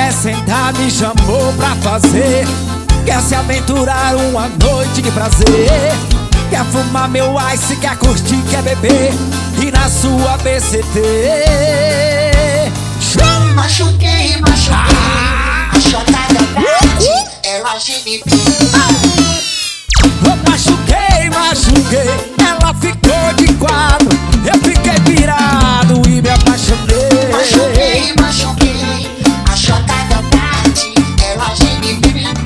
quer sentar, me chamou pra fazer. Quer se aventurar uma noite de prazer. Quer fumar meu ice, quer curtir, quer beber. E na sua BCT Machuquei, a chotada bate, ela geme. Machuquei, ela ficou de quatro. Eu fiquei pirado e me apaixonei. Machuquei, a chotada bate, ela geme.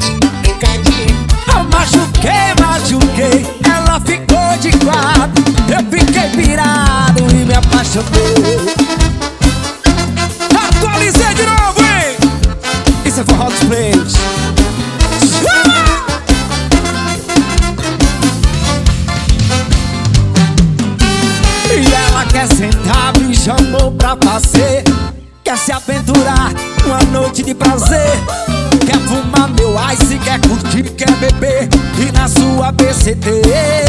Machuquei, ela ficou de quatro. Eu fiquei pirado e me apaixonei. Atualizei de novo, hein? Isso é forró dos plays. E ela quer sentar, me chamou pra fazer. Quer se aventurar uma noite de prazer. Quer fumar meu ice, quer curtir, quer beber. E na sua BCT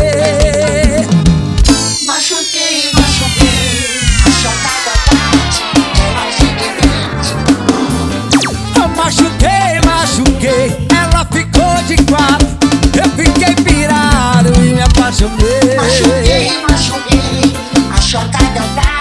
Machuquei, a chotada bate, ela geme. Machuquei, ela ficou de quatro. Eu fiquei pirado e me apaixonei. Machuquei, a chotada bate.